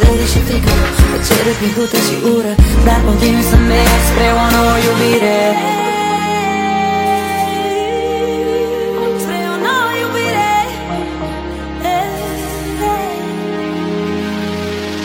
Râde și frică, tăcere printută și ură, dar continui să merg spre o nouă iubire.